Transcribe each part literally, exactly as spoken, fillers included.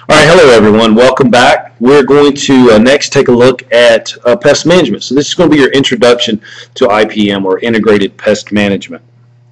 All right, hello everyone. Welcome back. We're going to uh, next take a look at uh, pest management. So this is going to be your introduction to I P M, or Integrated Pest Management.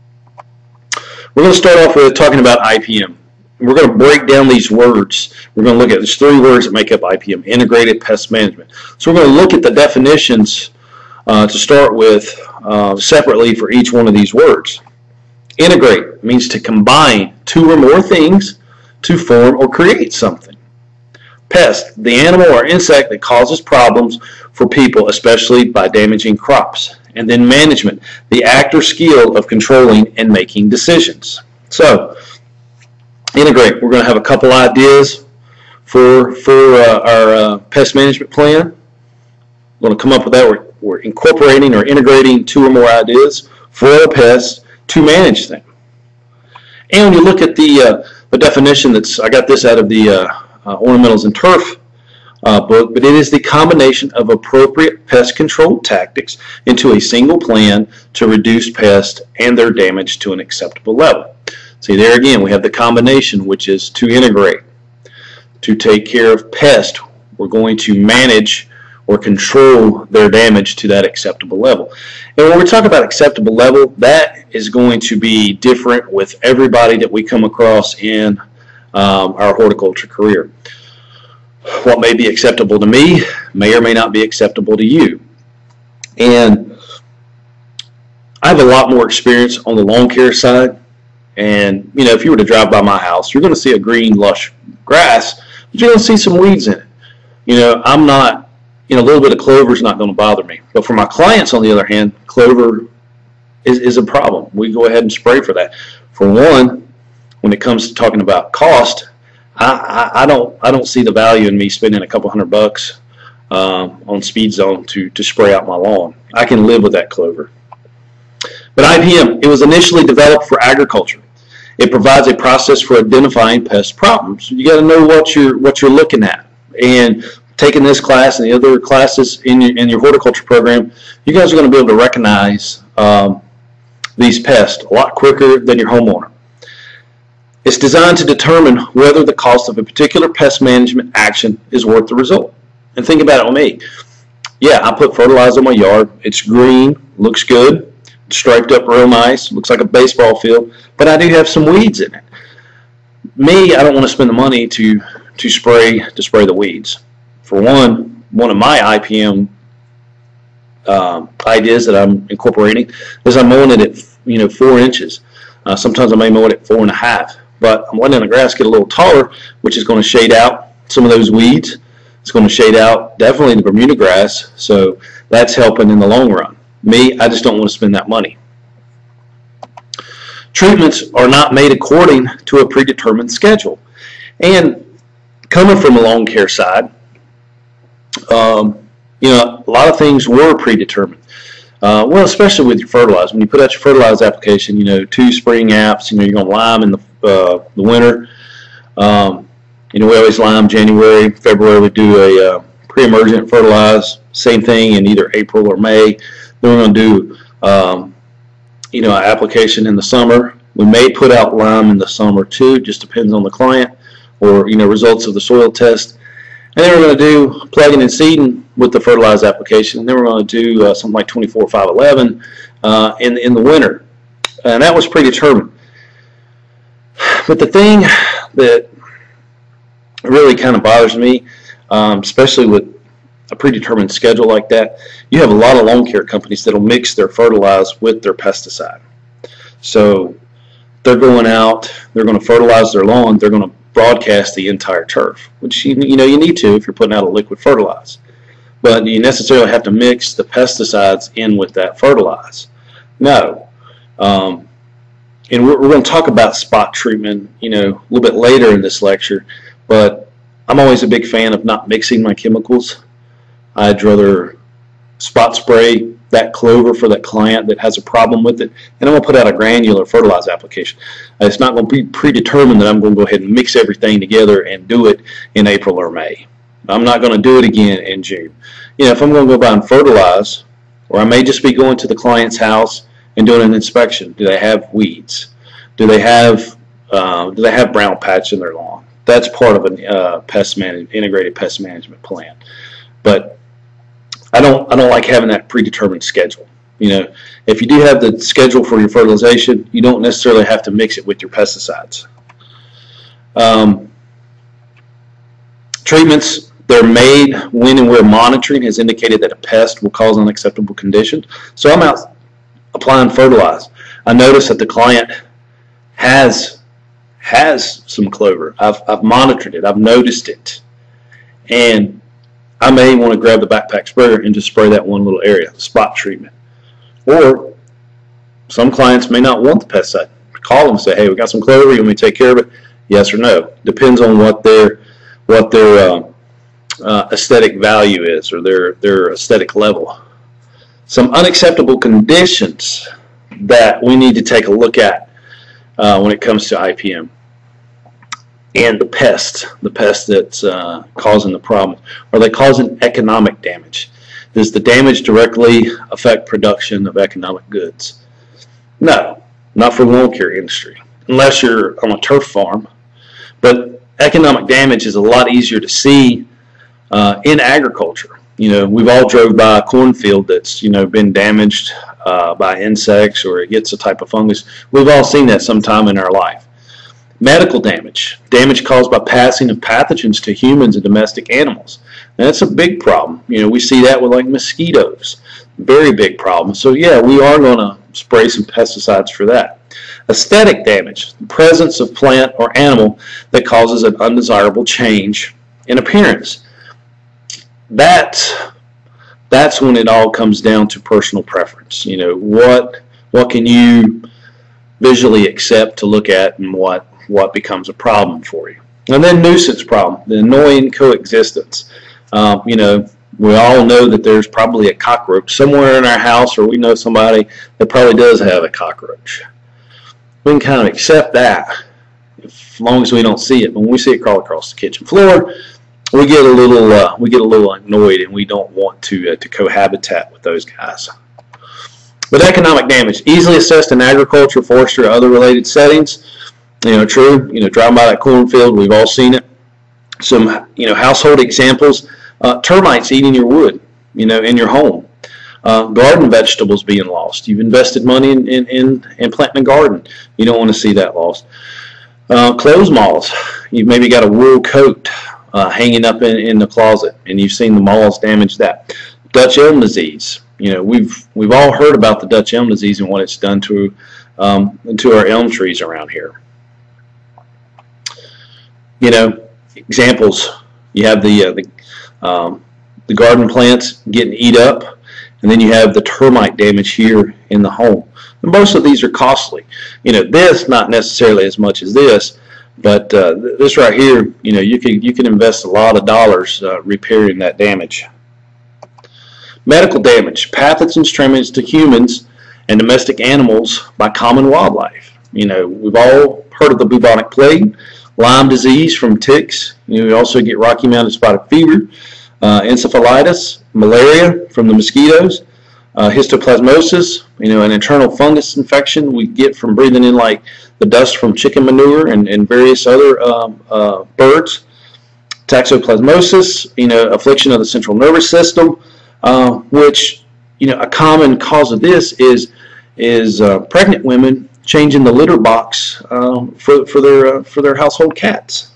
We're going to start off with talking about I P M. We're going to break down these words. We're going to look at there's three words that make up I P M: Integrated Pest Management. So we're going to look at the definitions uh, to start with uh, separately for each one of these words. Integrate means to combine two or more things to form or create something. Pest, the animal or insect that causes problems for people, especially by damaging crops. And then management, the act or skill of controlling and making decisions. So, integrate. We're going to have a couple ideas for, for uh, our uh, pest management plan. We're going to come up with that. We're, we're incorporating or integrating two or more ideas for a pest to manage them. And when you look at the uh, the definition, that's I got this out of the uh, uh, Ornamentals and Turf uh, book, but it is the combination of appropriate pest control tactics into a single plan to reduce pests and their damage to an acceptable level. See, there again, we have the combination, which is to integrate. To take care of pests, we're going to manage or control their damage to that acceptable level. And when we talk about acceptable level, that is going to be different with everybody that we come across in um, our horticulture career. What may be acceptable to me may or may not be acceptable to you. And I have a lot more experience on the lawn care side. And, you know, if you were to drive by my house, you're going to see a green, lush grass, but you're going to see some weeds in it. You know, I'm not You know, a little bit of clover is not going to bother me. But for my clients, on the other hand, clover is, is a problem. We go ahead and spray for that. For one, when it comes to talking about cost, I, I, I don't I don't see the value in me spending a couple hundred bucks um, on Speed Zone to, to spray out my lawn. I can live with that clover. But I P M, it was initially developed for agriculture. It provides a process for identifying pest problems. You got to know what you're what you're looking at. And taking this class and the other classes in your, in your horticulture program, you guys are going to be able to recognize um, these pests a lot quicker than your homeowner. It's designed to determine whether the cost of a particular pest management action is worth the result. And think about it with me. Yeah, I put fertilizer in my yard. It's green, looks good, it's striped up real nice, looks like a baseball field, but I do have some weeds in it. Me, I don't want to spend the money to, to, spray, to spray the weeds. For one, one of my I P M uh, ideas that I'm incorporating is I'm mowing it at you know four inches. Uh, sometimes I may mow it at four and a half, but I'm letting the grass get a little taller, which is going to shade out some of those weeds. It's going to shade out definitely the Bermuda grass, so that's helping in the long run. Me, I just don't want to spend that money. Treatments are not made according to a predetermined schedule, and coming from the lawn care side, Um, you know, a lot of things were predetermined. Uh, well, especially with your fertilizer. When you put out your fertilizer application, you know, two spring apps, you know, you're going to lime in the, uh, the winter. Um, you know, we always lime January, February. We do a uh, pre-emergent fertilize, same thing in either April or May. Then we're going to do, um, you know, an application in the summer. We may put out lime in the summer too, just depends on the client or, you know, results of the soil test. And then we're going to do plugging and seeding with the fertilizer application. And then we're going to do uh, something like twenty-four five eleven uh, in, in the winter. And that was predetermined. But the thing that really kind of bothers me, um, especially with a predetermined schedule like that, you have a lot of lawn care companies that will mix their fertilizer with their pesticide. So they're going out, they're going to fertilize their lawn, they're going to broadcast the entire turf, which you, you know you need to if you're putting out a liquid fertilizer. But do you necessarily have to mix the pesticides in with that fertilizer? No. Um, and we're, we're going to talk about spot treatment, you know, a little bit later in this lecture. But I'm always a big fan of not mixing my chemicals. I'd rather spot spray that clover for that client that has a problem with it, and I'm going to put out a granular fertilizer application. Uh, it's not going to be predetermined that I'm going to go ahead and mix everything together and do it in April or May. I'm not going to do it again in June. You know, if I'm going to go by and fertilize, or I may just be going to the client's house and doing an inspection. Do they have weeds? Do they have uh, do they have brown patch in their lawn? that's part of an uh, pest manage, integrated pest management plan. But I don't I don't like having that predetermined schedule. You know, if you do have the schedule for your fertilization, you don't necessarily have to mix it with your pesticides. Um, treatments, they're made when and where monitoring has indicated that a pest will cause unacceptable conditions. So I'm out applying fertilizer. I notice that the client has has some clover. I've, I've monitored it. I've noticed it. And I may want to grab the backpack sprayer and just spray that one little area, spot treatment. Or some clients may not want the pesticide. Call them and say, hey, we got some clover, you want me to take care of it? Yes or no. Depends on what their what their uh, uh, aesthetic value is, or their, their aesthetic level. Some unacceptable conditions that we need to take a look at uh, when it comes to I P M. And the pest, the pest that's uh, causing the problem. Are they causing economic damage? Does the damage directly affect production of economic goods? No, not for the lawn care industry, unless you're on a turf farm. But economic damage is a lot easier to see uh, in agriculture. You know, we've all drove by a cornfield that's, you know, been damaged uh, by insects, or it gets a type of fungus. We've all seen that sometime in our life. Medical damage, damage caused by passing of pathogens to humans and domestic animals. And that's a big problem. You know, we see that with like mosquitoes, very big problem. So yeah, we are going to spray some pesticides for that. Aesthetic damage, the presence of plant or animal that causes an undesirable change in appearance. That's, that's when it all comes down to personal preference. You know, what, what can you visually accept to look at, and what what becomes a problem for you. And then nuisance problem, the annoying coexistence. Um, you know, we all know that there's probably a cockroach somewhere in our house, or we know somebody that probably does have a cockroach. We can kind of accept that as long as we don't see it. But when we see it crawl across the kitchen floor, we get a little uh, we get a little annoyed, and we don't want to uh, to cohabitat with those guys. But economic damage, easily assessed in agriculture, forestry, or other related settings. You know, true, you know, driving by that cornfield, we've all seen it. Some, you know, household examples, uh, termites eating your wood, you know, in your home. Uh, garden vegetables being lost. You've invested money in, in, in, in planting a garden. You don't want to see that lost. Uh, clothes moths. You've maybe got a wool coat uh, hanging up in, in the closet, and you've seen the moths damage that. Dutch elm disease. You know, we've we've all heard about the Dutch elm disease and what it's done to um, to our elm trees around here. You know, examples. You have the uh, the um, the garden plants getting eat up, and then you have the termite damage here in the home. And most of these are costly. You know, this not necessarily as much as this, but uh, this right here, you know, you can you can invest a lot of dollars uh, repairing that damage. Medical damage, pathogens transmitted to humans and domestic animals by common wildlife. You know, we've all heard of the bubonic plague. Lyme disease from ticks. You know, we also get Rocky Mountain spotted fever, uh, encephalitis, malaria from the mosquitoes, uh, histoplasmosis, you know, an internal fungus infection we get from breathing in like the dust from chicken manure and, and various other um, uh, birds. Toxoplasmosis, you know, affliction of the central nervous system, uh, which, you know, a common cause of this is is uh, pregnant women changing the litter box uh, for for their uh, for their household cats.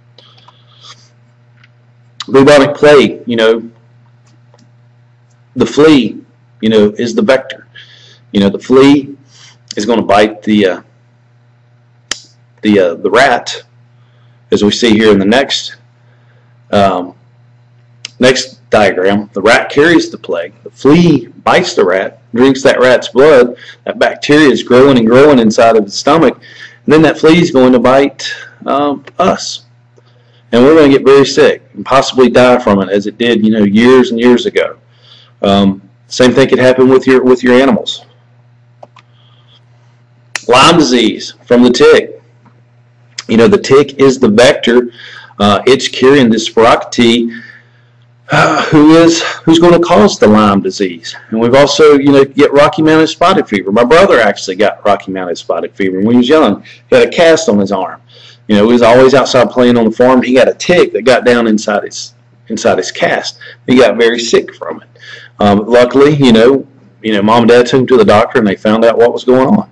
Bubonic plague, you know, the flea, you know, is the vector. You know, the flea is going to bite the uh, the uh, the rat, as we see here in the next um, next diagram. The rat carries the plague. The flea bites the rat, drinks that rat's blood. That bacteria is growing and growing inside of the stomach, and then that flea is going to bite um, us, and we're going to get very sick and possibly die from it, as it did, you know, years and years ago. Um, same thing could happen with your with your animals. Lyme disease from the tick. You know, the tick is the vector. Uh, it's carrying this spirochete. Uh, who is who's going to cause the Lyme disease? And we've also, you know, get Rocky Mountain spotted fever. My brother actually got Rocky Mountain spotted fever when he was young. He had a cast on his arm. You know, he was always outside playing on the farm. He got a tick that got down inside his inside his cast. He got very sick from it. Um, luckily, you know, you know, mom and dad took him to the doctor, and they found out what was going on.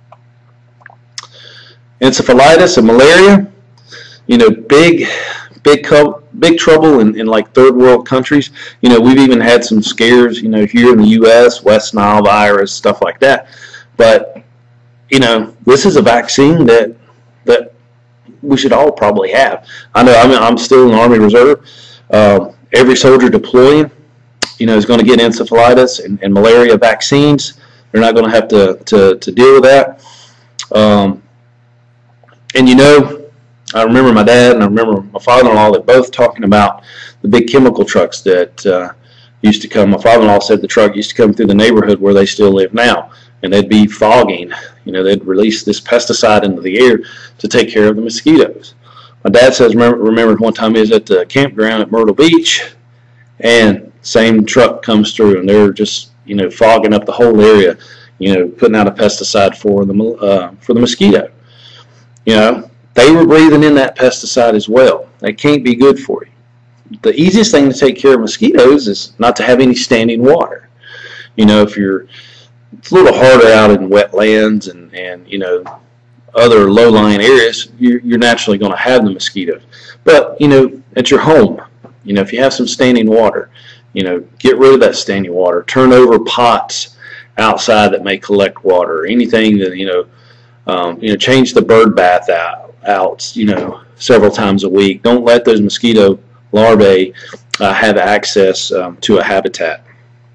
Encephalitis and malaria, you know, big, big, big trouble in, in like third world countries. You know, we've even had some scares, you know, here in the U S, West Nile virus, stuff like that. But, you know, this is a vaccine that that we should all probably have. I know, I mean, I'm still in the Army Reserve. Uh, every soldier deploying, you know, is going to get encephalitis and, and malaria vaccines. They're not going to have to, to, to deal with that. Um, and, you know, I remember my dad and I remember my father-in-law, that both talking about the big chemical trucks that uh, used to come. My father-in-law said the truck used to come through the neighborhood where they still live now, and they'd be fogging. You know, they'd release this pesticide into the air to take care of the mosquitoes. My dad says, remember, remember one time he was at the campground at Myrtle Beach, and same truck comes through, and they're just, you know, fogging up the whole area, you know, putting out a pesticide for the uh, for the mosquito. You know, they were breathing in that pesticide as well. That can't be good for you. The easiest thing to take care of mosquitoes is not to have any standing water. You know, if you're, it's a little harder out in wetlands and, and you know, other low-lying areas, you're, you're naturally going to have the mosquitoes. But, you know, at your home, you know, if you have some standing water, you know, get rid of that standing water. Turn over pots outside that may collect water. Anything that, you know, um, you know, change the bird bath out, out, you know, several times a week. Don't let those mosquito larvae uh, have access um, to a habitat.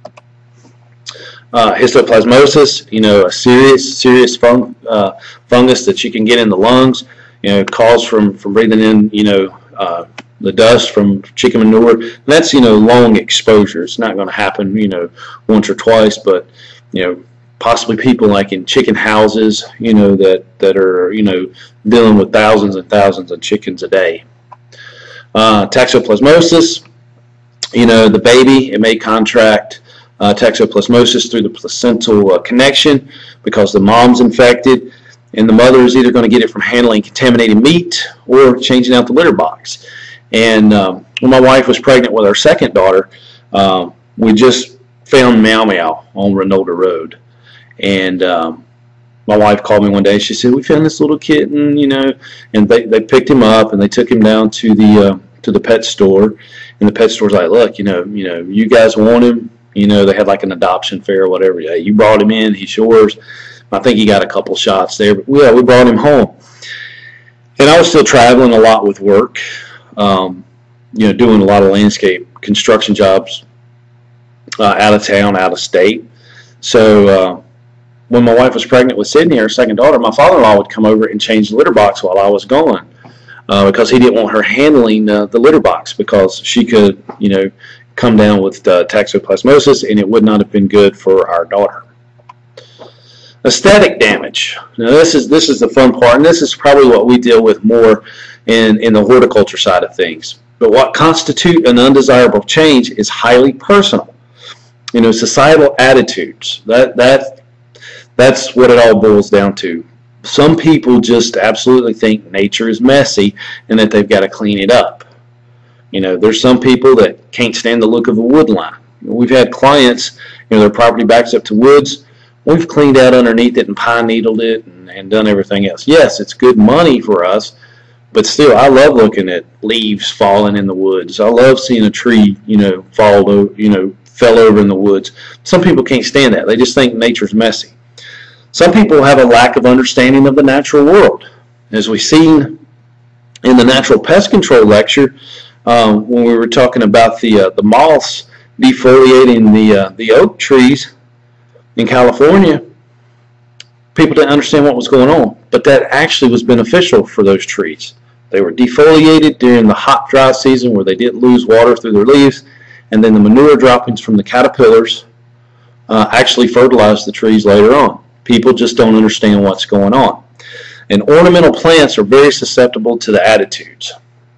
Uh, histoplasmosis, you know, a serious, serious fung, uh, fungus that you can get in the lungs, you know, caused from, from breathing in, you know, uh, the dust from chicken manure. And that's, you know, long exposure. It's not going to happen, you know, once or twice, but, you know, possibly people like in chicken houses, you know, that, that are, you know, dealing with thousands and thousands of chickens a day. Uh, toxoplasmosis, you know, the baby, it may contract Uh, toxoplasmosis through the placental uh, connection because the mom's infected, and the mother is either going to get it from handling contaminated meat or changing out the litter box. And um, when my wife was pregnant with our second daughter, um, we just found Meow Meow on Renolda Road. And um, my wife called me one day. She said, we found this little kitten, you know, and they, they picked him up and they took him down to the uh, to the pet store. And the pet store's like, look, you know, you know, you guys want him. You know, they had like an adoption fair or whatever. Yeah, you brought him in, he's yours. I think he got a couple shots there, but yeah, we brought him home. And I was still traveling a lot with work, um, you know, doing a lot of landscape construction jobs uh, out of town, out of state. So uh, when my wife was pregnant with Sydney, our second daughter, my father-in-law would come over and change the litter box while I was gone uh, because he didn't want her handling uh, the litter box because she could, you know, come down with uh, toxoplasmosis, and it would not have been good for our daughter. Aesthetic damage. Now this is this is the fun part, and this is probably what we deal with more in, in the horticulture side of things. But what constitutes an undesirable change is highly personal. You know, societal attitudes. That that that's what it all boils down to. Some people just absolutely think nature is messy and that they've got to clean it up. You know, there's some people that can't stand the look of a wood line. We've had clients, you know, their property backs up to woods. We've cleaned out underneath it and pine needled it and, and done everything else. Yes, it's good money for us, but still, I love looking at leaves falling in the woods. I love seeing a tree, you know, fall, you know, fell over in the woods. Some people can't stand that. They just think nature's messy. Some people have a lack of understanding of the natural world. As we've seen in the natural pest control lecture, Um, when we were talking about the uh, the moths defoliating the uh, the oak trees in California, people didn't understand what was going on, but that actually was beneficial for those trees. They were defoliated during the hot, dry season where they didn't lose water through their leaves, and then the manure droppings from the caterpillars uh, actually fertilized the trees later on. People just don't understand what's going on. And ornamental plants are very susceptible to the attitudes.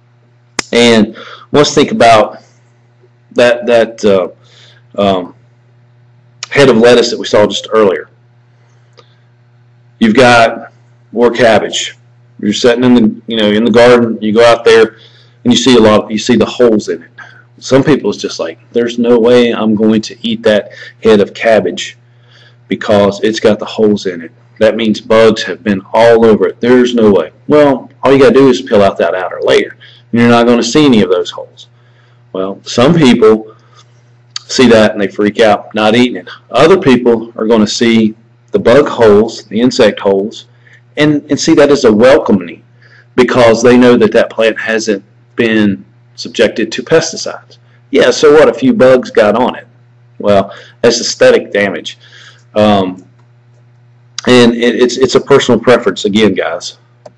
And let's think about that that uh, um, head of lettuce that we saw just earlier. You've got more cabbage. You're sitting in the, you know, in the garden. You go out there, and you see a lot. You see the holes in it. Some people, it's just like, there's no way I'm going to eat that head of cabbage because it's got the holes in it. That means bugs have been all over it. There's no way. Well, all you got to do is peel out that outer layer, and you're not going to see any of those holes. Well, some people see that and they freak out, not eating it. Other people are going to see the bug holes, the insect holes, and, and see that as a welcoming because they know that that plant hasn't been subjected to pesticides. Yeah, so what? A few bugs got on it. Well, that's aesthetic damage. Um, and it, it's, it's a personal preference, again, guys.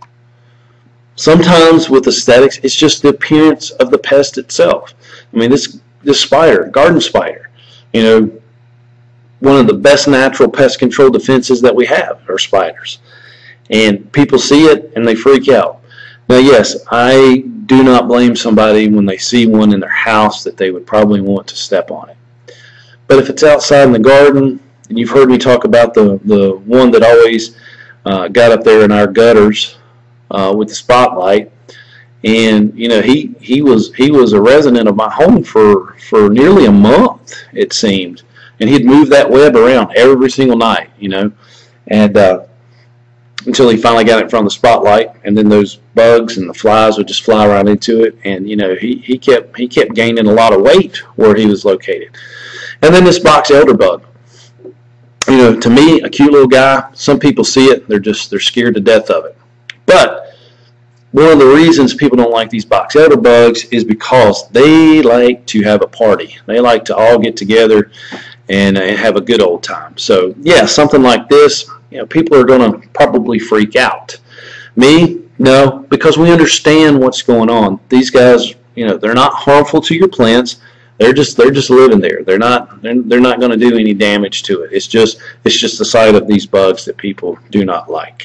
Sometimes with aesthetics, it's just the appearance of the pest itself. I mean, this, this spider, garden spider, you know, one of the best natural pest control defenses that we have are spiders. And people see it and they freak out. Now, yes, I do not blame somebody when they see one in their house that they would probably want to step on it. But if it's outside in the garden, and you've heard me talk about the, the one that always uh, got up there in our gutters uh, with the spotlight, and you know he he was he was a resident of my home for for nearly a month, it seemed, and he'd move that web around every single night, you know, and uh, until he finally got it in front of the spotlight, and then those bugs and the flies would just fly right into it, and you know he he kept he kept gaining a lot of weight where he was located. And then this box elder bug, you know, to me, a cute little guy. Some people see it, they're just they're scared to death of it. But one of the reasons people don't like these box elder bugs is because they like to have a party. They like to all get together and, and have a good old time. So yeah, something like this, you know, people are going to probably freak out. Me, no, because we understand what's going on. These guys, you know, they're not harmful to your plants. They're just they're just living there. They're not they're, they're not going to do any damage to it. It's just it's just the sight of these bugs that people do not like.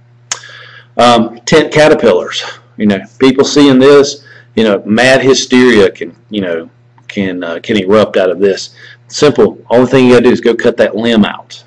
Um, tent caterpillars. You know, people seeing this, you know, mad hysteria can you know can uh, can erupt out of this. Simple. Only thing you got to do is go cut that limb out.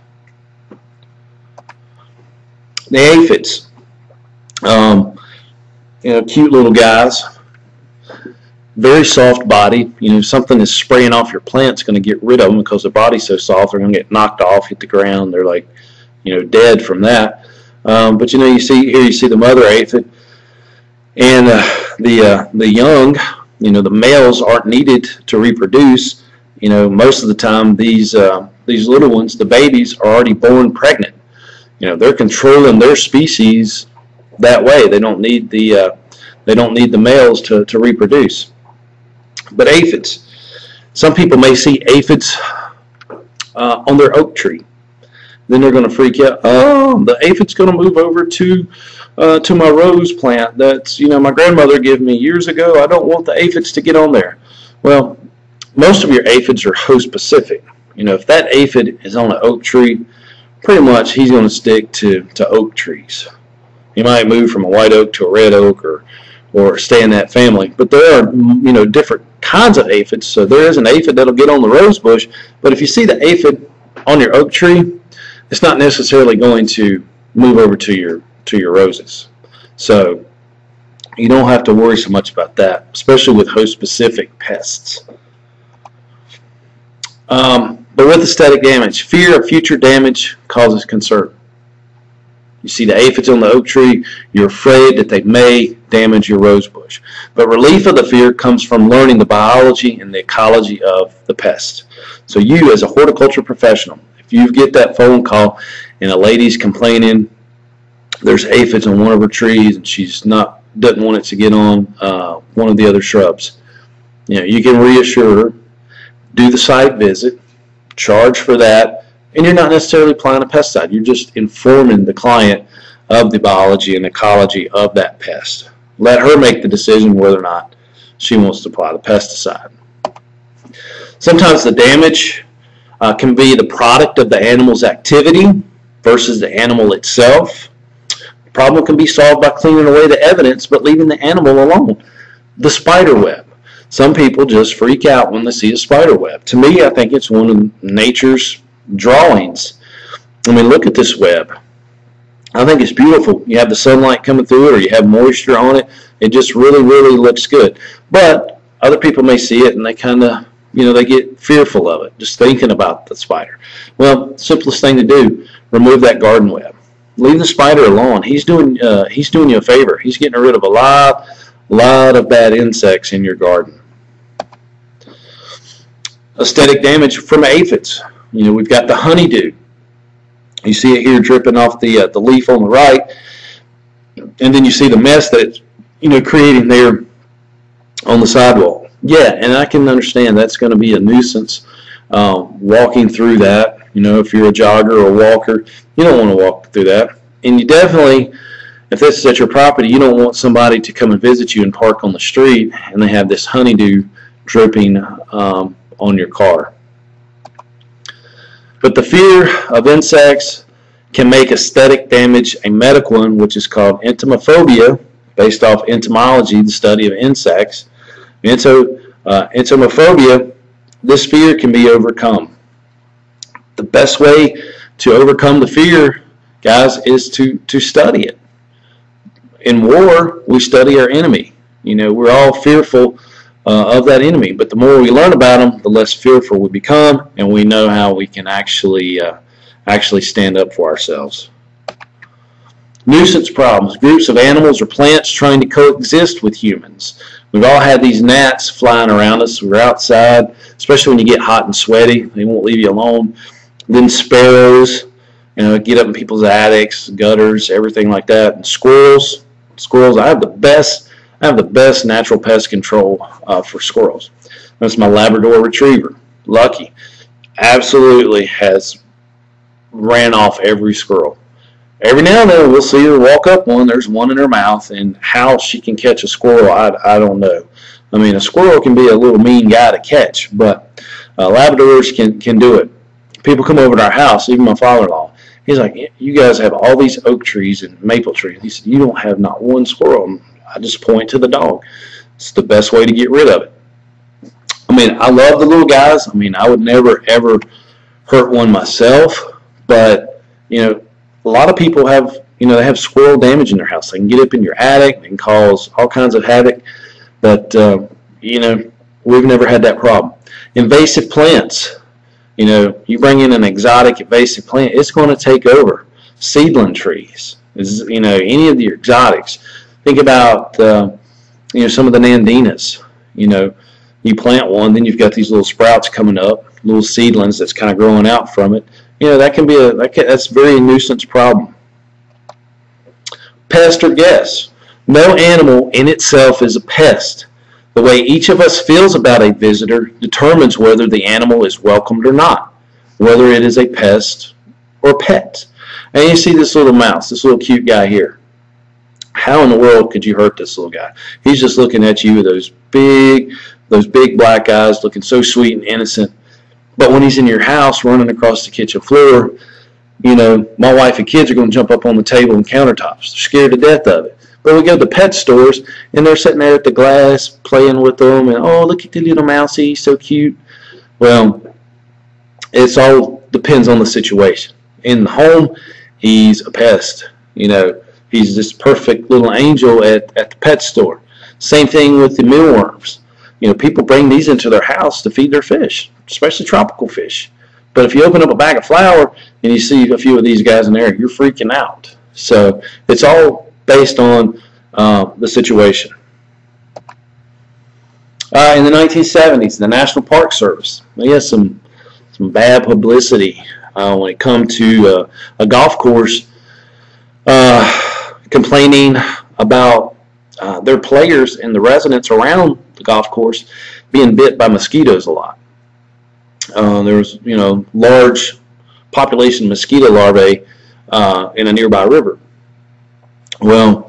The aphids. Um, you know, cute little guys. Very soft body. You know, something is spraying off your plant's going to get rid of them because their body's so soft. They're going to get knocked off, hit the ground. They're like, you know, dead from that. Um, but you know, you see here, you see the mother aphid, and uh, the uh, the young. You know, the males aren't needed to reproduce. You know, most of the time these uh, these little ones, the babies, are already born pregnant. You know, they're controlling their species that way. They don't need the uh, they don't need the males to to reproduce. But aphids, some people may see aphids uh, on their oak tree. Then they're going to freak out. Oh, the aphid's going to move over to uh, to my rose plant. That's, you know, my grandmother gave me years ago. I don't want the aphids to get on there. Well, most of your aphids are host specific. You know, if that aphid is on an oak tree, pretty much he's going to stick to to oak trees. He might move from a white oak to a red oak, or or stay in that family. But there are, you know, different kinds of aphids. So there is an aphid that'll get on the rose bush, but if you see the aphid on your oak tree, it's not necessarily going to move over to your to your roses. So you don't have to worry so much about that, especially with host-specific pests. Um, but with aesthetic damage, fear of future damage causes concern. You see the aphids on the oak tree, you're afraid that they may damage your rose bush. But relief of the fear comes from learning the biology and the ecology of the pest. So you, as a horticulture professional, if you get that phone call and a lady's complaining there's aphids on one of her trees and she's not doesn't want it to get on uh, one of the other shrubs, you know, you can reassure her, do the site visit, charge for that, and you're not necessarily applying a pesticide. You're just informing the client of the biology and ecology of that pest. Let her make the decision whether or not she wants to apply the pesticide. Sometimes the damage uh, can be the product of the animal's activity versus the animal itself. The problem can be solved by cleaning away the evidence but leaving the animal alone. The spider web. Some people just freak out when they see a spider web. To me, I think it's one of nature's drawings. I mean, look at this web. I think it's beautiful. You have the sunlight coming through it, or you have moisture on it. It just really, really looks good. But other people may see it and they kind of, you know, they get fearful of it, just thinking about the spider. Well, simplest thing to do, remove that garden web. Leave the spider alone. He's doing, uh, he's doing you a favor. He's getting rid of a lot, lot of bad insects in your garden. Aesthetic damage from aphids. You know, we've got the honeydew. You see it here dripping off the uh, the leaf on the right, and then you see the mess that it's, you know, creating there on the sidewalk. Yeah, and I can understand that's going to be a nuisance uh, walking through that. You know, if you're a jogger or a walker, you don't want to walk through that. And you definitely, if this is at your property, you don't want somebody to come and visit you and park on the street and they have this honeydew dripping um, on your car. But the fear of insects can make aesthetic damage a medical one, which is called entomophobia, based off entomology, the study of insects. Ento, uh, entomophobia, this fear can be overcome. The best way to overcome the fear, guys, is to, to study it. In war, we study our enemy. You know, we're all fearful uh, of that enemy, but the more we learn about them, the less fearful we become, and we know how we can actually uh, actually stand up for ourselves. Nuisance problems, groups of animals or plants trying to coexist with humans. We've all had these gnats flying around us. We're outside, especially when you get hot and sweaty. They won't leave you alone. Then sparrows, you know, get up in people's attics, gutters, everything like that. And squirrels. Squirrels, I have the best, I have the best natural pest control uh, for squirrels. That's my Labrador Retriever, Lucky. Absolutely has ran off every squirrel. Every now and then we'll see her walk up one, there's one in her mouth, and how she can catch a squirrel, I, I don't know. I mean, a squirrel can be a little mean guy to catch, but uh, Labradors can, can do it. People come over to our house, even my father-in-law. He's like, you guys have all these oak trees and maple trees. He said, you don't have not one squirrel. And I just point to the dog. It's the best way to get rid of it. I mean, I love the little guys. I mean, I would never, ever hurt one myself, but, you know, a lot of people have, you know, they have squirrel damage in their house. They can get up in your attic. They can cause all kinds of havoc. But, uh, you know, we've never had that problem. Invasive plants. You know, you bring in an exotic invasive plant, it's going to take over. Seedling trees. Is, you know, any of the exotics. Think about, uh, you know, some of the nandinas. You know, you plant one, then you've got these little sprouts coming up, little seedlings that's kind of growing out from it. You know, that can be a that can, that's very a nuisance problem. Pest or guest. No animal in itself is a pest. The way each of us feels about a visitor determines whether the animal is welcomed or not, whether it is a pest or pet. And you see this little mouse, this little cute guy here. How in the world could you hurt this little guy? He's just looking at you with those big, those big black eyes, looking so sweet and innocent. But when he's in your house running across the kitchen floor, you know, my wife and kids are going to jump up on the table and countertops. They're scared to death of it. But we go to the pet stores, and they're sitting there at the glass playing with them, and, oh, look at the little mousey, he's so cute. Well, it's all depends on the situation. In the home, he's a pest. You know, he's this perfect little angel at, at the pet store. Same thing with the mealworms. You know, people bring these into their house to feed their fish, especially tropical fish. But if you open up a bag of flour and you see a few of these guys in there, you're freaking out. So it's all based on uh, the situation. Uh, in the nineteen seventies, the National Park Service, they had some some bad publicity uh, when it come to uh, a golf course uh, complaining about uh, their players and the residents around the golf course being bit by mosquitoes a lot. Uh, there was, you know, large population of mosquito larvae uh, in a nearby river. Well,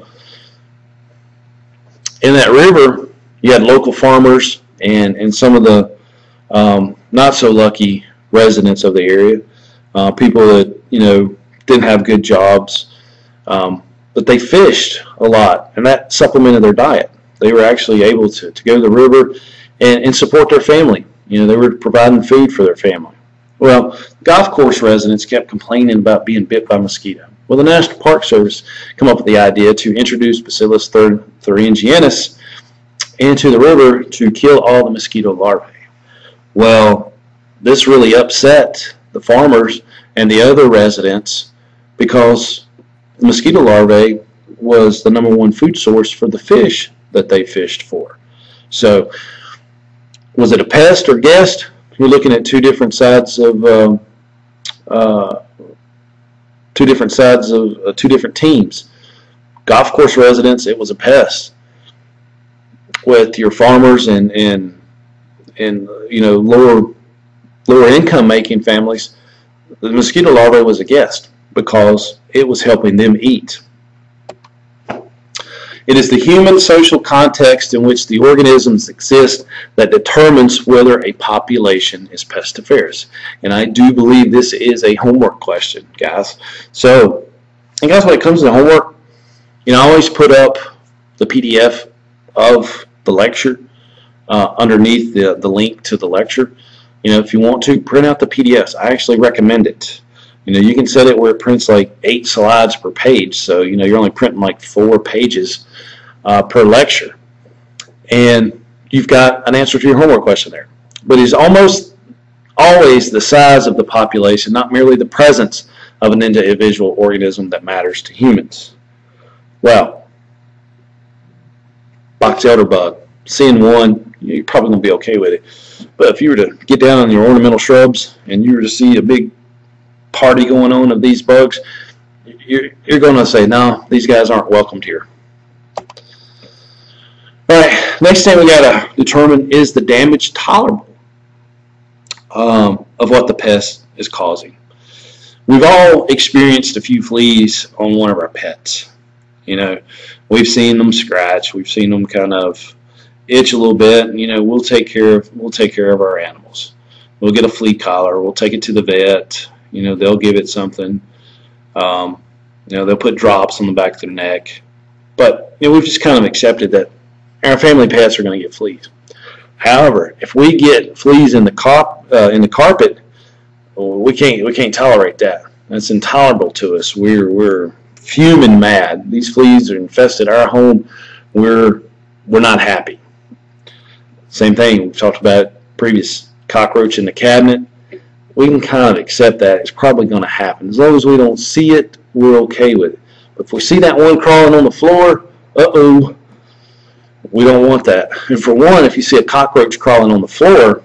in that river, you had local farmers and, and some of the um, not so lucky residents of the area, uh, people that, you know, didn't have good jobs, um, but they fished a lot, and that supplemented their diet. They were actually able to, to go to the river and, and support their family. You know, they were providing food for their family. Well, golf course residents kept complaining about being bit by mosquito. Well, the National Park Service come up with the idea to introduce Bacillus thuringiensis into the river to kill all the mosquito larvae. Well, this really upset the farmers and the other residents because the mosquito larvae was the number one food source for the fish that they fished for. So, was it a pest or guest? You're looking at two different sides of uh, uh, two different sides of uh, two different teams. Golf course residents, it was a pest. With your farmers and and and you know lower lower income making families, the mosquito larvae was a guest because it was helping them eat. It is the human social context in which the organisms exist that determines whether a population is pestiferous. And I do believe this is a homework question, guys. So, and guys, when it comes to homework, you know, I always put up the P D F of the lecture uh, underneath the, the link to the lecture. You know, if you want to, print out the P D Fs. I actually recommend it. You know, you can set it where it prints like eight slides per page, so you know you're only printing like four pages uh, per lecture, and you've got an answer to your homework question there. But it's almost always the size of the population, not merely the presence of an individual organism, that matters to humans. Well, box elder bug, seeing one, you're probably going to be okay with it. But if you were to get down on your ornamental shrubs and you were to see a big party going on of these bugs, you're, you're going to say, no, these guys aren't welcomed here. All right, next thing we got to determine, is the damage tolerable um, of what the pest is causing. We've all experienced a few fleas on one of our pets. You know, we've seen them scratch, we've seen them kind of itch a little bit. You know, we'll take care of we'll take care of our animals. We'll get a flea collar, we'll take it to the vet. You know, they'll give it something. Um, you know, they'll put drops on the back of their neck. But you know, we've just kind of accepted that our family pets are going to get fleas. However, if we get fleas in the carp uh, in the carpet, we can't we can't tolerate that. That's intolerable to us. We're we're fuming mad. These fleas are infested our home. We're we're not happy. Same thing we talked about previous, cockroach in the cabinet. We can kind of accept that it's probably going to happen. As long as we don't see it, we're okay with it. But if we see that one crawling on the floor, uh-oh, we don't want that. And for one, if you see a cockroach crawling on the floor,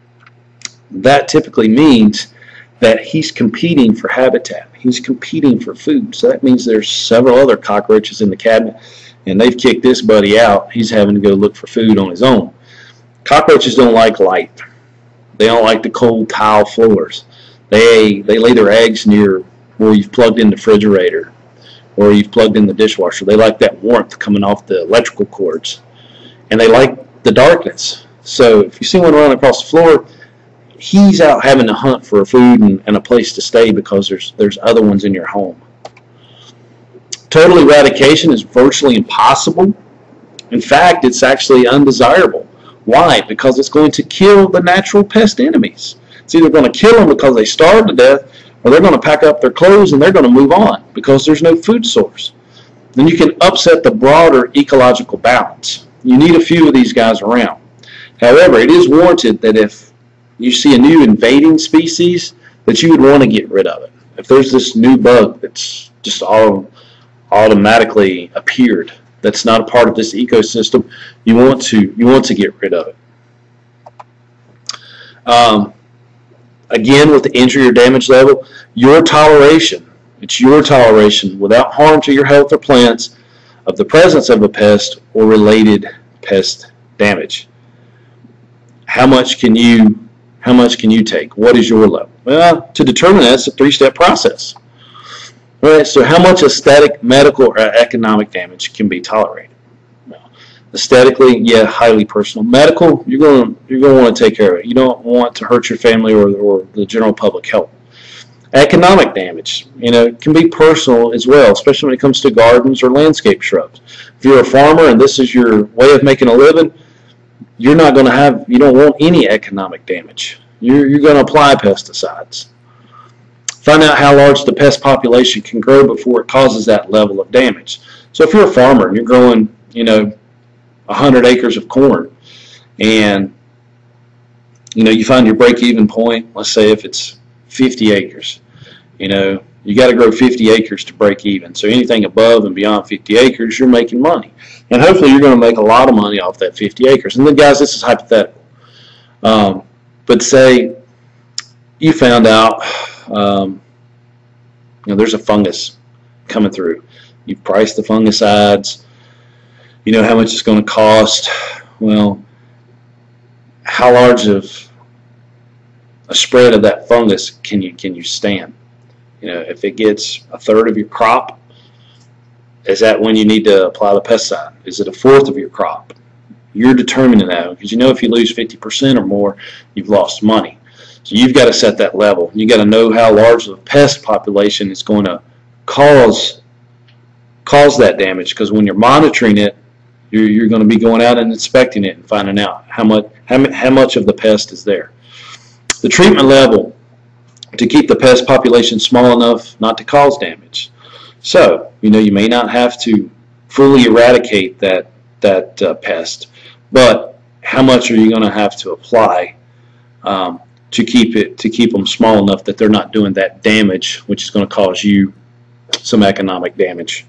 that typically means that he's competing for habitat. He's competing for food. So that means there's several other cockroaches in the cabinet, and they've kicked this buddy out. He's having to go look for food on his own. Cockroaches don't like light. They don't like the cold tile floors. They they lay their eggs near where you've plugged in the refrigerator or you've plugged in the dishwasher. They like that warmth coming off the electrical cords. And they like the darkness. So if you see one running across the floor, he's out having to hunt for food and, and a place to stay because there's there's other ones in your home. Total eradication is virtually impossible. In fact, it's actually undesirable. Why? Because it's going to kill the natural pest enemies. It's either going to kill them because they starve to death, or they're going to pack up their clothes and they're going to move on because there's no food source. Then you can upset the broader ecological balance. You need a few of these guys around. However, it is warranted that if you see a new invading species, that you would want to get rid of it. If there's this new bug that's just all automatically appeared, that's not a part of this ecosystem, you want to you want to get rid of it. Um, again, with the injury or damage level, your toleration, it's your toleration without harm to your health or plants of the presence of a pest or related pest damage. How much can you how much can you take? What is your level? Well, to determine that, it's a three-step process. All right, so how much aesthetic, medical, or economic damage can be tolerated? Well, aesthetically, yeah, highly personal. Medical, you're going you're going to want to take care of it. You don't want to hurt your family or, or the general public health. Economic damage, you know, can be personal as well, especially when it comes to gardens or landscape shrubs. If you're a farmer and this is your way of making a living, you're not going to have, you don't want any economic damage. You're, you're going to apply pesticides. Find out how large the pest population can grow before it causes that level of damage. So if you're a farmer and you're growing, you know, one hundred acres of corn, and you know you find your break-even point, let's say if it's fifty acres, you know, you got to grow fifty acres to break even. So anything above and beyond fifty acres, you're making money. And hopefully you're going to make a lot of money off that fifty acres. And then, guys, this is hypothetical. Um, but say you found out, um, you know, there's a fungus coming through. You've priced the fungicides. You know how much it's going to cost. Well, how large of a spread of that fungus can you can you stand? You know, if it gets a third of your crop, is that when you need to apply the pesticide? Is it a fourth of your crop? You're determining that, because you know if you lose fifty percent or more, you've lost money. So you've got to set that level. You've got to know how large the pest population is going to cause cause that damage, because when you're monitoring it, you're, you're going to be going out and inspecting it and finding out how much how, how much of the pest is there. The treatment level to keep the pest population small enough not to cause damage. So, you know, you may not have to fully eradicate that that uh, pest, but how much are you going to have to apply um, to keep it to keep them small enough that they're not doing that damage, which is going to cause you some economic damage.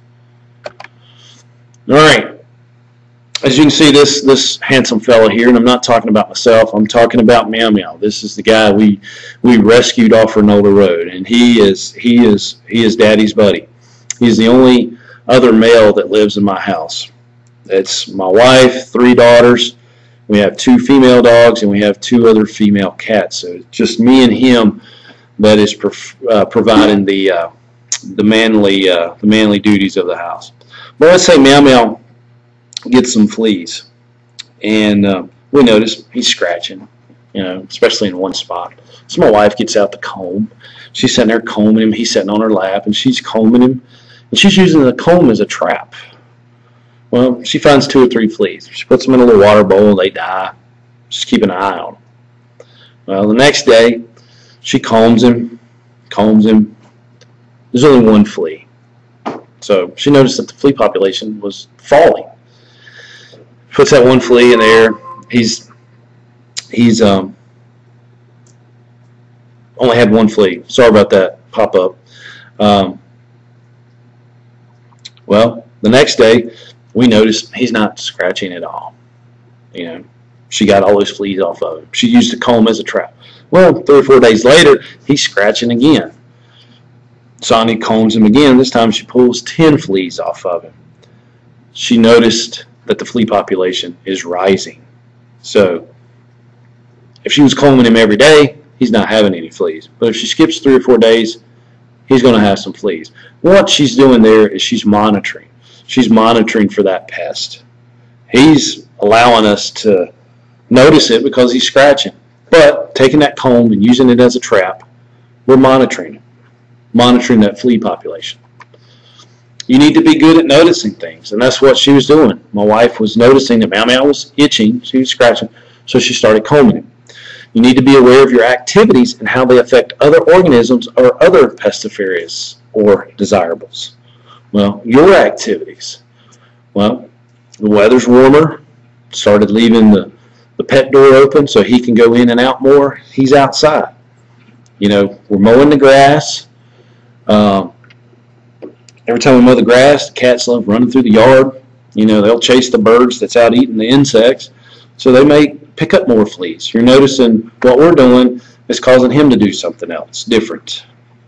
All right. As you can see, this this handsome fella here, and I'm not talking about myself, I'm talking about Meow Meow. This is the guy we we rescued off Renola Road, and he is he is he is Daddy's buddy. He's the only other male that lives in my house. It's my wife, three daughters. We have two female dogs, and we have two other female cats. So it's just me and him that is pro uh, providing the uh, the manly uh, the manly duties of the house. But let's say Meow Meow gets some fleas, and uh, we notice he's scratching, you know, especially in one spot. So my wife gets out the comb. She's sitting there combing him. He's sitting on her lap, and she's combing him, and she's using the comb as a trap. Well, she finds two or three fleas. She puts them in a little water bowl. They die. Just keep an eye on them. Well, the next day, she combs him, combs him. There's only one flea. So she noticed that the flea population was falling. Puts that one flea in there. He's he's um only had one flea. Sorry about that pop up. Um, well, the next day we noticed he's not scratching at all. You know, she got all those fleas off of him. She used the comb as a trap. Well, three or four days later, he's scratching again. Sonny combs him again. This time she pulls ten fleas off of him. She noticed that the flea population is rising. So if she was combing him every day, he's not having any fleas. But if she skips three or four days, he's going to have some fleas. What she's doing there is she's monitoring. She's monitoring for that pest. He's allowing us to notice it because he's scratching. But taking that comb and using it as a trap, we're monitoring it, monitoring that flea population. You need to be good at noticing things, and that's what she was doing. My wife was noticing that Meow Meow was itching, she was scratching, so she started combing him. You need to be aware of your activities and how they affect other organisms or other pestiferias or desirables. Well, your activities. Well, the weather's warmer, started leaving the, the pet door open so he can go in and out more. He's outside. You know, we're mowing the grass. Um, Every time we mow the grass, the cats love running through the yard. You know, they'll chase the birds that's out eating the insects. So they may pick up more fleas. You're noticing what we're doing is causing him to do something else different.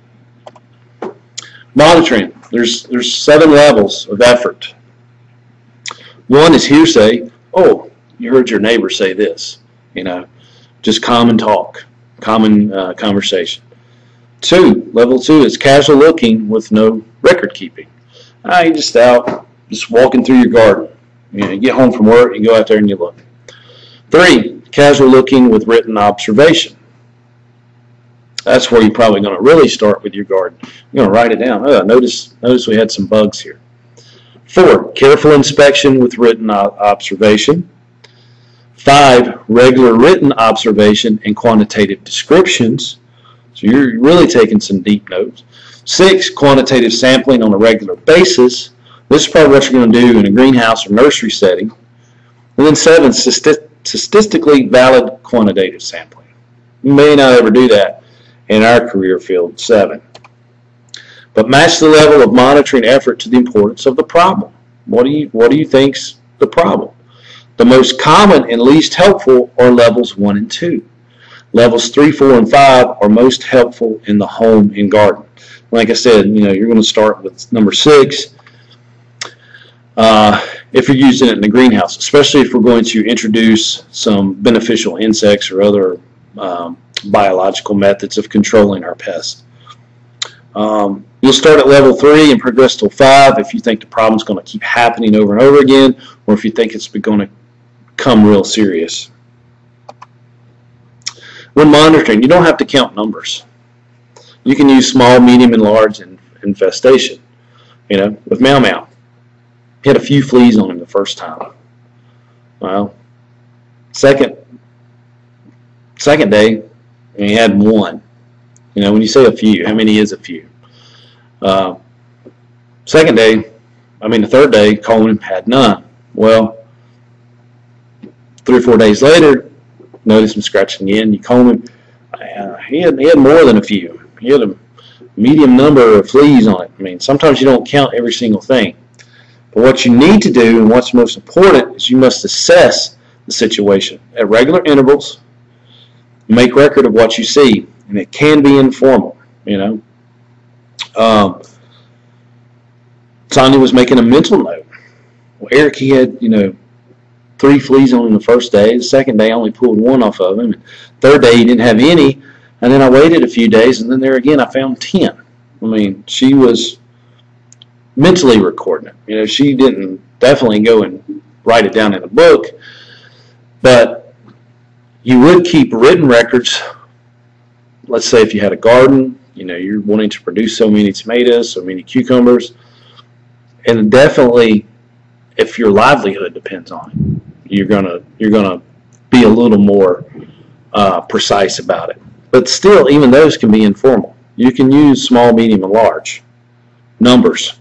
Monitoring. There's, there's seven levels of effort. One is hearsay. Oh, you heard your neighbor say this. You know, just common talk, common uh, conversation. Two, level two is casual looking with no record keeping. Ah, you're just out, just walking through your garden. You know, you get home from work, you go out there and you look. Three, casual looking with written observation. That's where you're probably going to really start with your garden. You're going to write it down. Oh, notice, notice we had some bugs here. Four, careful inspection with written observation. Five, regular written observation and quantitative descriptions. So you're really taking some deep notes. Six, quantitative sampling on a regular basis. This is probably what you're going to do in a greenhouse or nursery setting. And then seven, statistically valid quantitative sampling. You may not ever do that in our career field, seven. But match the level of monitoring effort to the importance of the problem. What do you, what do you think's the problem? The most common and least helpful are levels one and two. Levels three, four, and five are most helpful in the home and garden. Like I said, you know, you're going to start with number six uh, if you're using it in the greenhouse, especially if we're going to introduce some beneficial insects or other um, biological methods of controlling our pests. Um, you'll start at level three and progress to five if you think the problem's going to keep happening over and over again, or if you think it's going to come real serious. When monitoring, you don't have to count numbers. You can use small, medium, and large in infestation. You know, with Meow Meow, he had a few fleas on him the first time. Well, second second day, he had one. You know, when you say a few, how many is a few? Uh, second day, I mean the third day, Coleman had none. Well, three or four days later, noticed him scratching again. You comb him. Uh, he had he had more than a few. He had a medium number of fleas on it. I mean, sometimes you don't count every single thing. But what you need to do, and what's most important, is you must assess the situation at regular intervals. Make record of what you see, and it can be informal. You know, um, Sonia was making a mental note. Well, Eric, he had you know. three fleas on him the first day. The second day I only pulled one off of him. Third day he didn't have any. And then I waited a few days, and then there again I found ten. I mean, she was mentally recording it. You know, she didn't definitely go and write it down in a book, but you would keep written records. Let's say if you had a garden, you know, you're wanting to produce so many tomatoes, so many cucumbers, and definitely if your livelihood depends on it, you're gonna you're gonna be a little more uh, precise about it. But still, even those can be informal. You can use small, medium, and large numbers.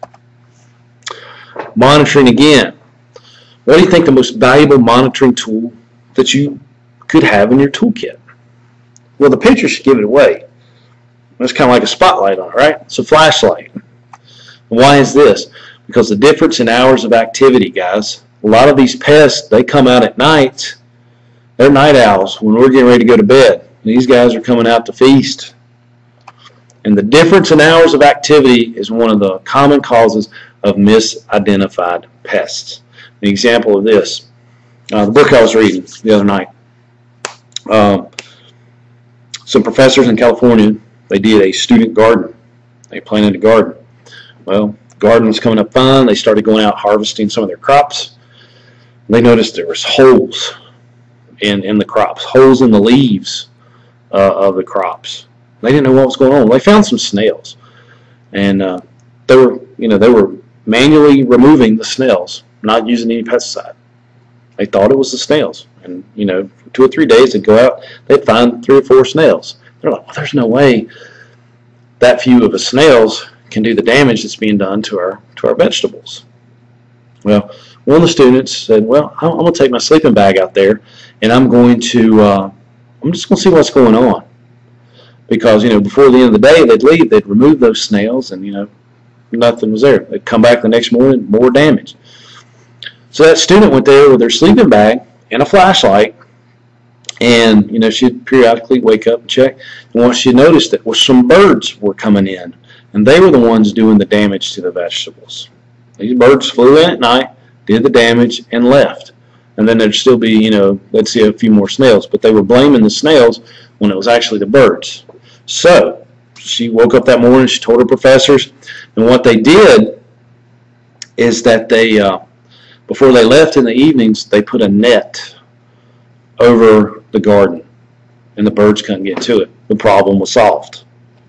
Monitoring again. What do you think the most valuable monitoring tool that you could have in your toolkit? Well, the picture should give it away. It's kind of like a spotlight on it, right? It's a flashlight. Why is this? Because the difference in hours of activity, guys. A lot of these pests, they come out at night. They're night owls when we're getting ready to go to bed. These guys are coming out to feast. And the difference in hours of activity is one of the common causes of misidentified pests. An example of this, uh, the book I was reading the other night. Um, some professors in California, they did a student garden. They planted a garden. Well, the garden was coming up fine. They started going out harvesting some of their crops. They noticed there was holes in, in the crops, holes in the leaves uh, of the crops. They didn't know what was going on. They found some snails, and uh, they were, you know, they were manually removing the snails, not using any pesticide. They thought it was the snails, and you know, for two or three days they'd go out, they'd find three or four snails. They're like, well, there's no way that few of the snails can do the damage that's being done to our to our vegetables. Well, one of the students said, well, I'm going to take my sleeping bag out there, and I'm going to, uh, I'm just going to see what's going on. Because, you know, before the end of the day, they'd leave, they'd remove those snails, and, you know, nothing was there. They'd come back the next morning, more damage. So that student went there with their sleeping bag and a flashlight, and, you know, she'd periodically wake up and check. And what she noticed that was some birds were coming in, and they were the ones doing the damage to the vegetables. These birds flew in at night, did the damage, and left. And then there'd still be, you know, let's see a few more snails. But they were blaming the snails when it was actually the birds. So she woke up that morning, she told her professors, and what they did is that they, uh, before they left in the evenings, they put a net over the garden, and the birds couldn't get to it. The problem was solved.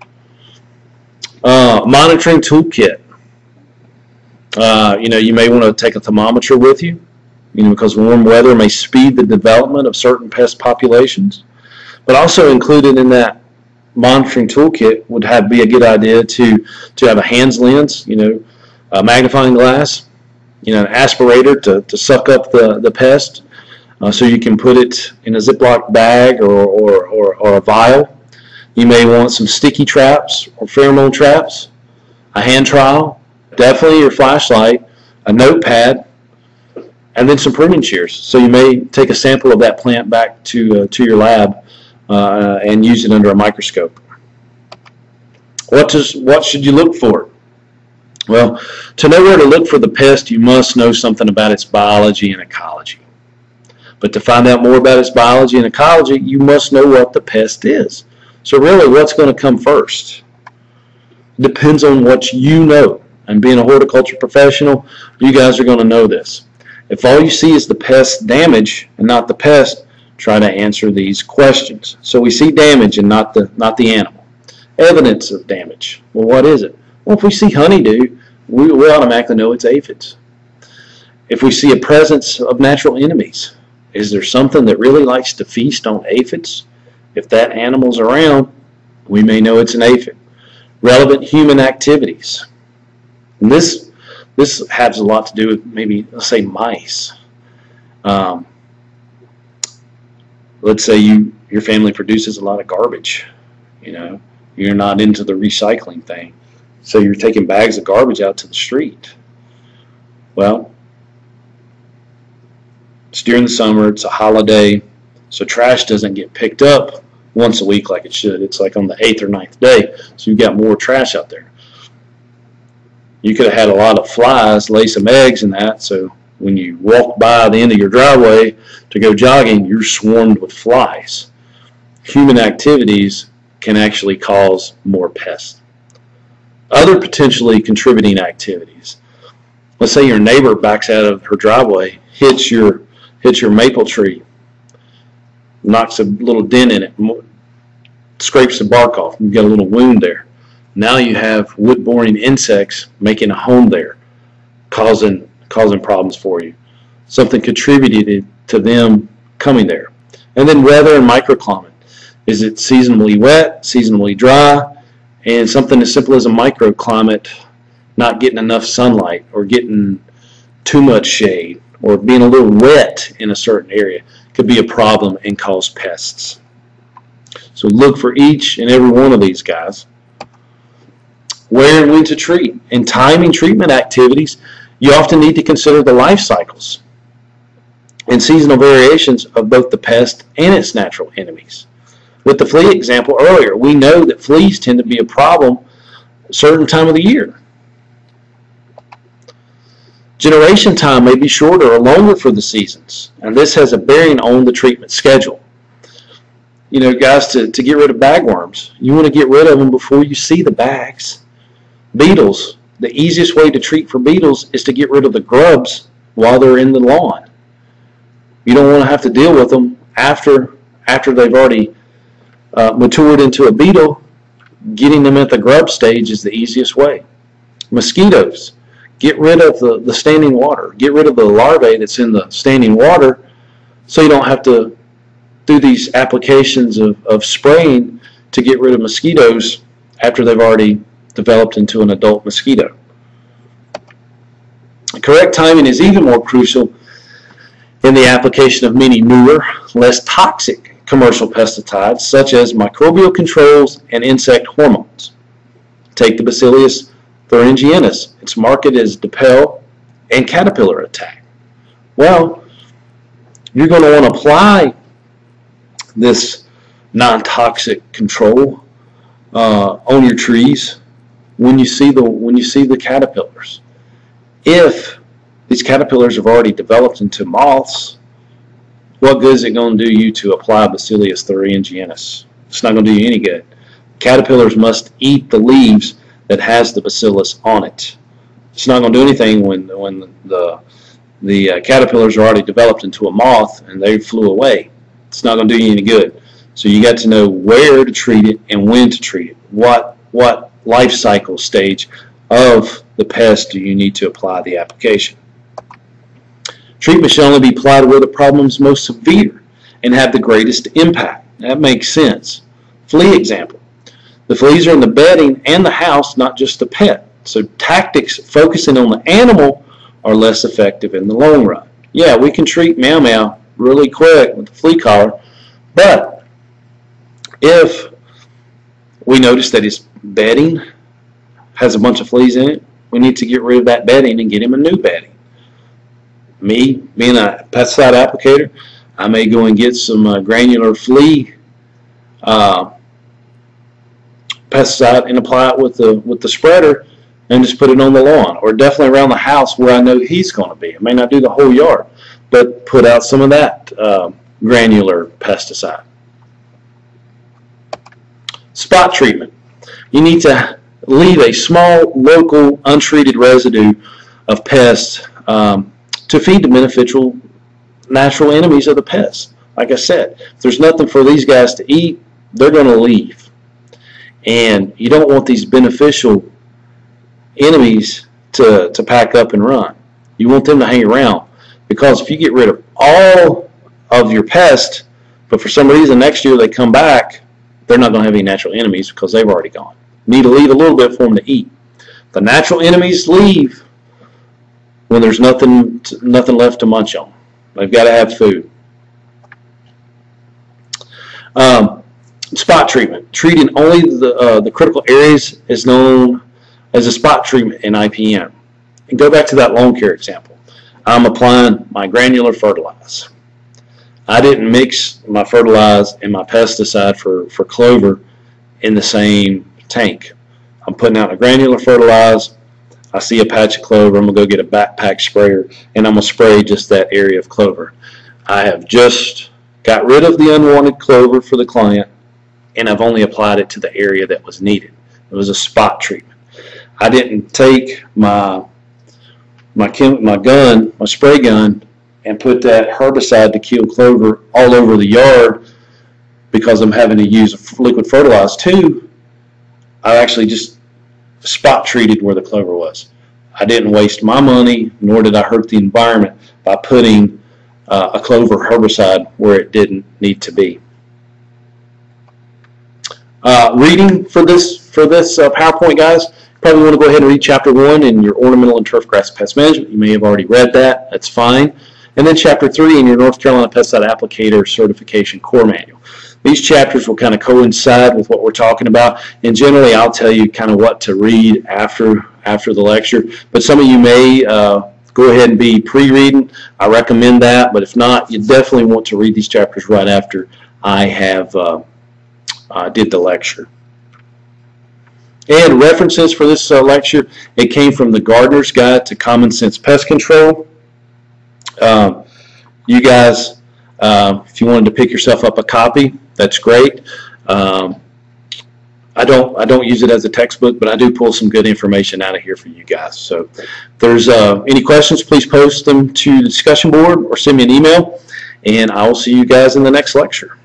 Uh, monitoring toolkit. Uh, you know, you may want to take a thermometer with you, you know, because warm weather may speed the development of certain pest populations. But also included in that monitoring toolkit would have be a good idea to to have a Hans lens, you know, a magnifying glass, you know, an aspirator to, to suck up the, the pest, uh, so you can put it in a Ziploc bag or, or, or, or a vial. You may want some sticky traps or pheromone traps, a hand trowel, definitely your flashlight, a notepad, and then some pruning shears. So you may take a sample of that plant back to, uh, to your lab uh, and use it under a microscope. What, does, what should you look for? Well, to know where to look for the pest, you must know something about its biology and ecology. But to find out more about its biology and ecology, you must know what the pest is. So really, what's going to come first? It depends on what you know. And being a horticulture professional, you guys are going to know this. If all you see is the pest damage and not the pest, try to answer these questions. So we see damage and not the, not the animal. Evidence of damage. Well, what is it? Well, if we see honeydew, we, we automatically know it's aphids. If we see a presence of natural enemies, is there something that really likes to feast on aphids? If that animal's around, we may know it's an aphid. Relevant human activities. And this, this has a lot to do with maybe, let's say, mice. Um, let's say you your family produces a lot of garbage. You know, you're not into the recycling thing. So you're taking bags of garbage out to the street. Well, it's during the summer, it's a holiday, so trash doesn't get picked up once a week like it should. It's like on the eighth or ninth day, so you've got more trash out there. You could have had a lot of flies lay some eggs in that, so when you walk by the end of your driveway to go jogging, you're swarmed with flies. Human activities can actually cause more pests. Other potentially contributing activities. Let's say your neighbor backs out of her driveway, hits your hits your maple tree, knocks a little dent in it, scrapes the bark off. You've got a little wound there. Now you have wood-boring insects making a home there, causing causing problems for you. Something contributed to them coming there. And then weather and microclimate. Is it seasonally wet, seasonally dry? And something as simple as a microclimate, not getting enough sunlight or getting too much shade or being a little wet in a certain area could be a problem and cause pests. So look for each and every one of these guys. Where and when to treat. In timing treatment activities, you often need to consider the life cycles and seasonal variations of both the pest and its natural enemies. With the flea example earlier, we know that fleas tend to be a problem a certain time of the year. Generation time may be shorter or longer for the seasons, and this has a bearing on the treatment schedule. You know, guys, to, to get rid of bagworms, you want to get rid of them before you see the bags. Beetles, the easiest way to treat for beetles is to get rid of the grubs while they're in the lawn. You don't want to have to deal with them after, after they've already uh, matured into a beetle. Getting them at the grub stage is the easiest way. Mosquitoes, get rid of the, the standing water. Get rid of the larvae that's in the standing water so you don't have to do these applications of, of spraying to get rid of mosquitoes after they've already developed into an adult mosquito. Correct timing is even more crucial in the application of many newer, less toxic commercial pesticides such as microbial controls and insect hormones. Take the Bacillus thuringiensis. Its market is Dipel and caterpillar attack. Well, you're going to want to apply this non-toxic control uh, on your trees when you see the when you see the caterpillars. If these caterpillars have already developed into moths, what good is it going to do you to apply Bacillus thuringiensis? It's not going to do you any good. Caterpillars must eat the leaves that has the bacillus on it. It's not going to do anything when when the the uh, caterpillars are already developed into a moth and they flew away. It's not going to do you any good. So you got to know where to treat it and when to treat it. What what life cycle stage of the pest do you need to apply the application? Treatment should only be applied where the problem is most severe and have the greatest impact. That makes sense. Flea example. The fleas are in the bedding and the house, not just the pet. So tactics focusing on the animal are less effective in the long run. Yeah, we can treat Meow Meow really quick with the flea collar, but if we notice that his bedding has a bunch of fleas in it, we need to get rid of that bedding and get him a new bedding. Me, being a pesticide applicator, I may go and get some uh, granular flea uh, pesticide and apply it with the with the spreader and just put it on the lawn, or definitely around the house where I know he's going to be. I may not do the whole yard, but put out some of that uh, granular pesticide. Spot treatment. You need to leave a small, local, untreated residue of pests um, to feed the beneficial natural enemies of the pests. Like I said, if there's nothing for these guys to eat, they're going to leave. And you don't want these beneficial enemies to, to pack up and run. You want them to hang around, because if you get rid of all of your pests, but for some reason next year they come back, they're not going to have any natural enemies because they've already gone. You need to leave a little bit for them to eat. The natural enemies leave when there's nothing nothing left to munch on. They've got to have food. Um, spot treatment. Treating only the, uh, the critical areas is known as a spot treatment in I P M. And go back to that lawn care example. I'm applying my granular fertilizer. I didn't mix my fertilizer and my pesticide for, for clover in the same tank. I'm putting out a granular fertilizer. I see a patch of clover. I'm going to go get a backpack sprayer, and I'm going to spray just that area of clover. I have just got rid of the unwanted clover for the client, and I've only applied it to the area that was needed. It was a spot treatment. I didn't take my my chem, my gun, my spray gun, and put that herbicide to kill clover all over the yard because I'm having to use liquid fertilizer too. I actually just spot treated where the clover was. I didn't waste my money, nor did I hurt the environment by putting uh, a clover herbicide where it didn't need to be. Uh, reading for this for this uh, PowerPoint, guys. Probably want to go ahead and read chapter one in your ornamental and turf grass pest management. You may have already read that. That's fine. And then chapter three in your North Carolina Pesticide Applicator Certification Core Manual. These chapters will kind of coincide with what we're talking about, and generally I'll tell you kind of what to read after after the lecture. But some of you may uh, go ahead and be pre-reading. I recommend that, but if not, you definitely want to read these chapters right after I have uh, uh, did the lecture. And references for this uh, lecture, it came from the Gardener's Guide to Common Sense Pest Control. Um, you guys, uh, if you wanted to pick yourself up a copy, that's great. Um, I don't I don't use it as a textbook, but I do pull some good information out of here for you guys. So if there's uh, any questions, please post them to the discussion board or send me an email, and I will see you guys in the next lecture.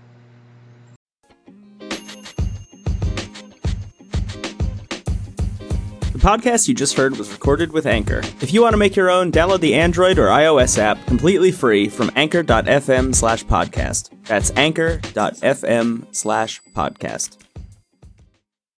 The podcast you just heard was recorded with Anchor. If you want to make your own, download the Android or iOS app completely free from anchor dot f m slash podcast. That's anchor dot f m slash podcast.